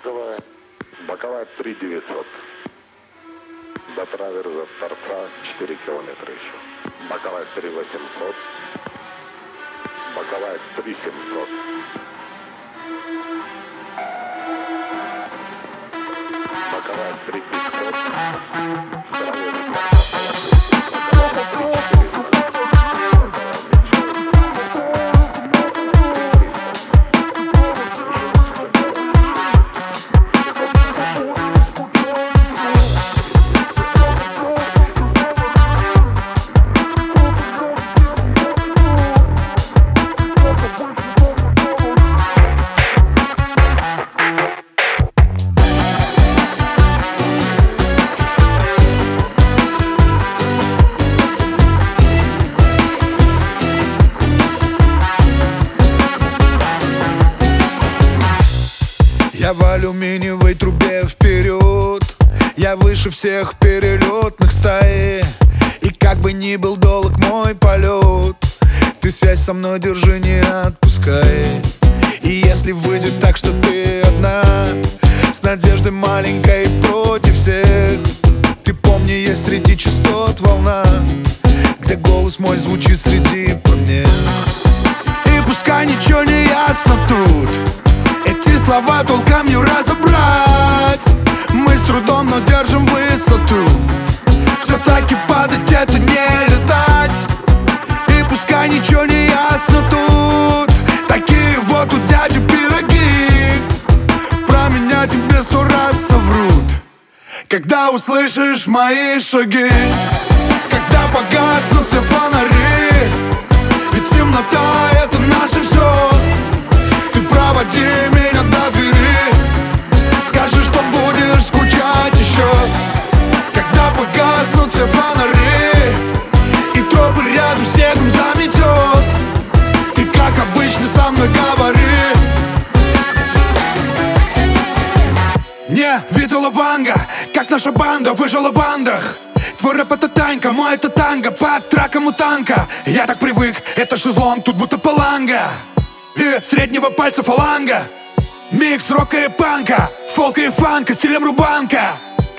Боковая 3900. До траверза торца 4 километра еще. Боковая 3800. Боковая 3700. Боковая 3500. Я в алюминиевой трубе вперед. Я выше всех перелетных стаи. И как бы ни был долг мой полет, ты связь со мной держи, не отпускай. И если выйдет так, что ты одна, с надеждой маленькой против всех, ты помни, есть среди частот волна, где голос мой звучит среди помех. И пускай ничего не ясно тут, эти слова толком не разобрать. Мы с трудом, но держим высоту. Все-таки падать — это не летать. И пускай ничего не ясно тут, такие вот у дяди пироги. Про меня тебе 100 раз соврут, когда услышишь мои шаги. Когда погаснут все фонари, ведь темнота — это наше все. Ты проводи меня до двери, скажи, что будешь скучать еще. Когда погаснут все фонари и тропы рядом снегом заметет, ты, как обычно, со мной говори. Не видела Ванга, как наша банда выжила в Андах. Твой рэп — это танька, мой — это танго. Под траком у танка я так привык, это шезлонг, тут будто паланга. И среднего пальца фаланга, микс рока и панка, фолка и фанка, стилем рубанка.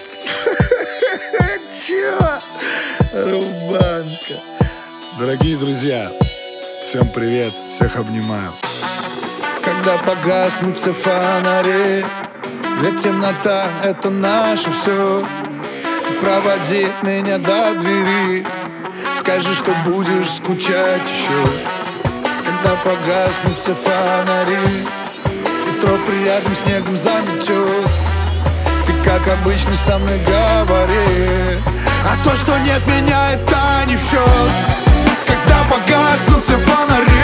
Чё? Рубанка. Дорогие друзья, всем привет, всех обнимаю. Когда погаснут все фонари, ведь темнота — это наше все. Ты проводи меня до двери, скажи, что будешь скучать еще. Когда погаснут все фонари и тропы рядом снегом заметет, ты, как обычно, со мной говори. А то, что нет меня, это не в счет. Когда погаснут все фонари